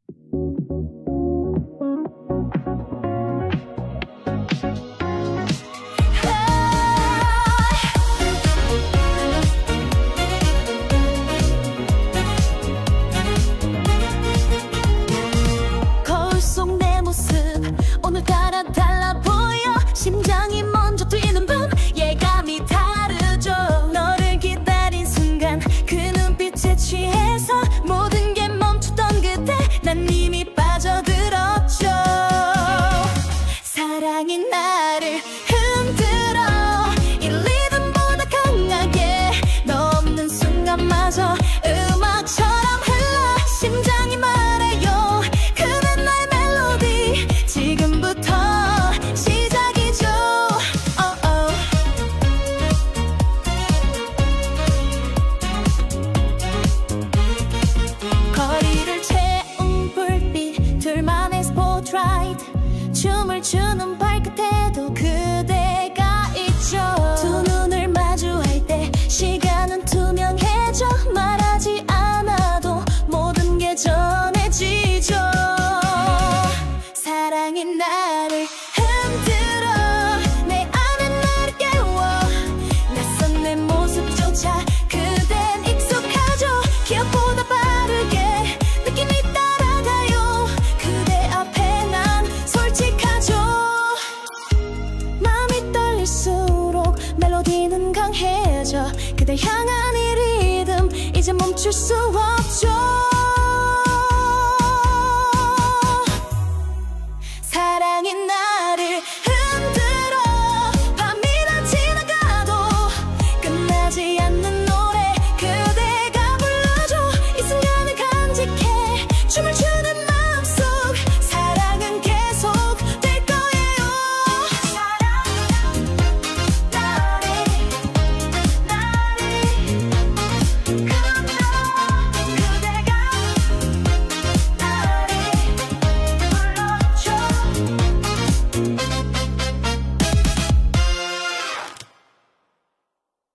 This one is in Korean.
거울 속 내 모습 오늘따라 달라 보여. 심장이 먼저 뛰는 밤 예감이 다르죠. 너를 기다린 순간 그 눈빛에 취해서 모든 게 멈췄던 그때 난 이미 빠져들었죠. 사랑이 나를 흔들어 이 리듬보다 강하게 너 없는 순간마저 음악처럼 흘러. 심장이 말해요 그는 나의 멜로디. 지금부터 시작이죠. 거리를 채운 불빛 둘만의 스포트라이트. 춤을 추는 발끝에도 그대